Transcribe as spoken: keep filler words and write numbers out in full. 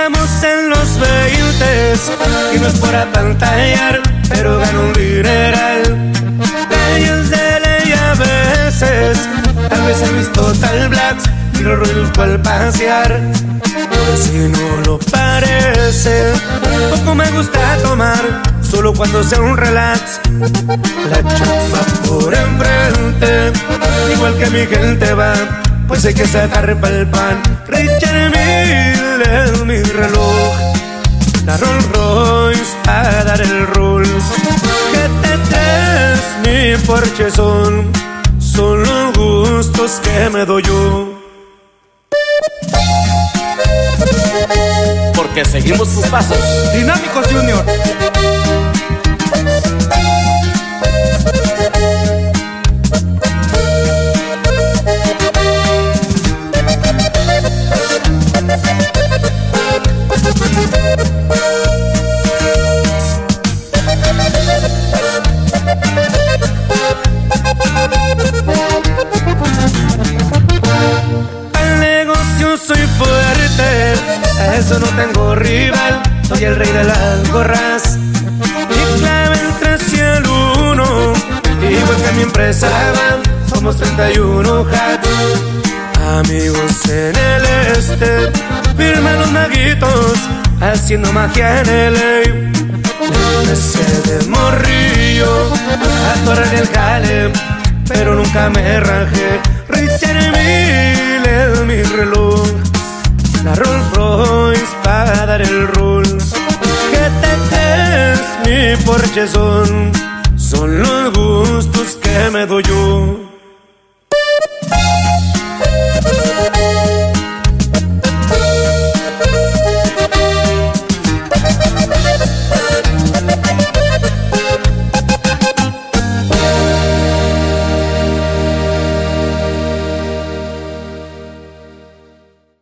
Estamos en los veintes y no es por apantallar, pero gano un dineral. Leyes de ley a veces, tal vez he visto tal blacks y los ruidos cual pasear. Por si no lo parece, poco me gusta tomar, solo cuando sea un relax. La chapa por enfrente, igual que mi gente va, pues hay que sacar pa'l pan. Richard Mille es mi reloj, la Rolls Royce para dar el rol. G T tres mi Porsche son, son los gustos que me doy yo. Porque seguimos tus pasos. Dinámicos Junior. Al negocio soy fuerte, a eso no tengo rival, soy el rey de las gorras. Mi clave el tres y el uno, igual que mi empresa van, somos treinta y uno hats. Amigos en el este, firman los maguitos, haciendo magia en el A. Empecé de morrillo, a torrer el jale, pero nunca me rajé. Richard Mille es mi reloj, la Rolls Royce para dar el rol. G T tres mi Porsche son, son los gustos que me doy yo.